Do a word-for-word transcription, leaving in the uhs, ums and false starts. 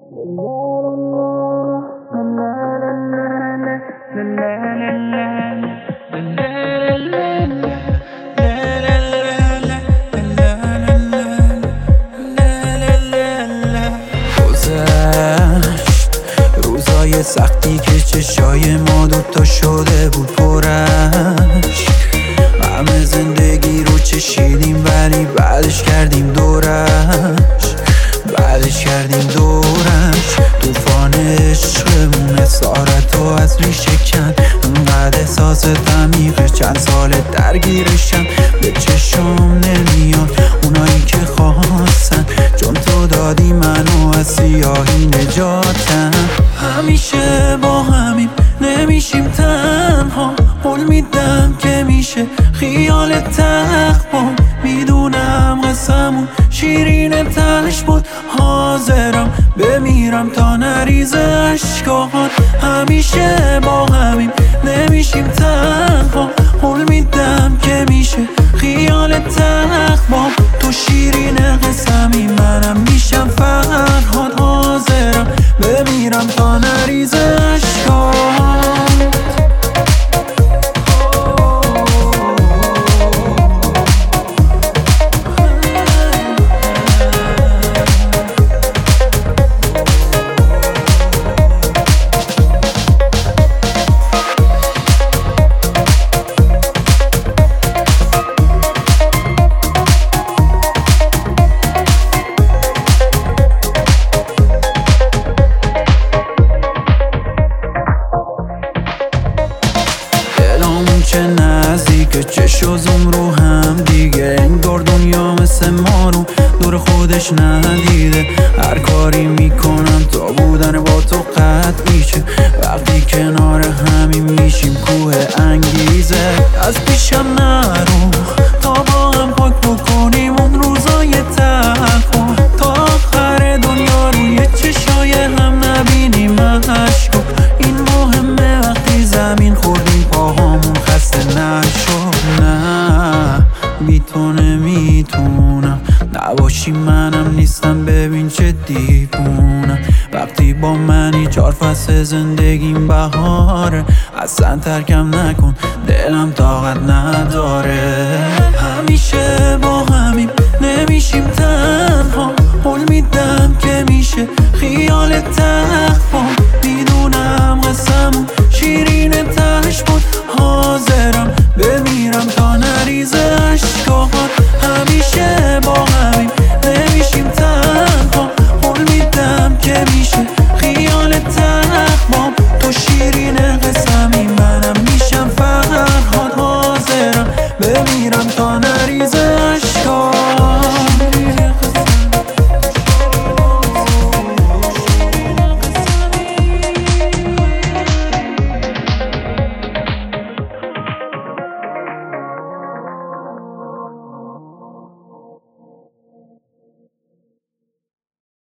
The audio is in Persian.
روزای سختی که چشای ما دوتا شده بود پرش، همه زندگی رو چشیدیم ولی بعدش کردیم دورش بعدش کردیم دورش طوفان عشقمون اسارت و از ریشه کن، انقدر احساس عمیقه چند سال درگیرشم، به چشم نمیاد اونایی که خواستن، چون تو دادی منو از سیاهی نجاتم. همیشه با همیم نمیشیم تنها، قول میدم که میشه خیال تخت، میدونم قسمون شیرین تش بود، حاضرم بمیرم تا نریزه اشکات. همیشه با همیم نمیشیم تنها، قول میدم که میشه خیال تخت، با تو شیرین قسمی منم میشم فرهاد، حاضرم بمیرم تا نریزه اشکات. چه نزدیکه چش و زوم رو هم دیگه، انگار دنیا مثل ما رو دور خودش ندیده، هر کاری میکنم تا بودن با تو قطع میشه، وقتی کنار همین میشیم کوه انگیزه. از پیشم نرو تا با هم پاک بکنیم اون روزای تلخو، تا آخر دنیا روی چشای هم نبینیم عشقو. این مهمه وقتی زمین خوردیم پاهامون خسته نشد، نه بی تو نمیتونم نباشی، منم نیستم ببین چه دیوونم، وقتی با منی چهار فصل زندگیم بهاره، اصلا ترکم نکن دلم طاقت نداره. همیشه با همیم نمیشیم تنها، قول میدم که میشه خیال تخت،